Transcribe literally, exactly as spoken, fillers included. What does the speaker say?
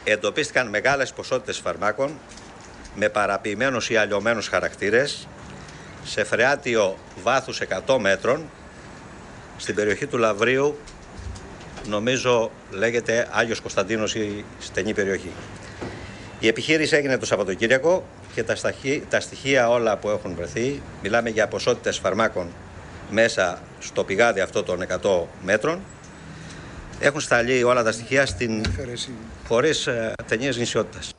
εντοπίστηκαν μεγάλες ποσότητες φαρμάκων με παραποιημένους ή αλλοιωμένους χαρακτήρες σε φρεάτιο βάθους εκατό μέτρων στην περιοχή του Λαυρίου, νομίζω λέγεται Άγιος Κωνσταντίνος η στενή περιοχή. Η επιχείρηση έγινε το Σαββατοκύριακο και τα, σταχύ, τα στοιχεία όλα που έχουν βρεθεί, μιλάμε για ποσότητες φαρμάκων μέσα στο πηγάδι αυτό των εκατό μέτρων, έχουν σταλεί όλα τα στοιχεία στην, χωρίς ε, ταινίες γνησιότητας.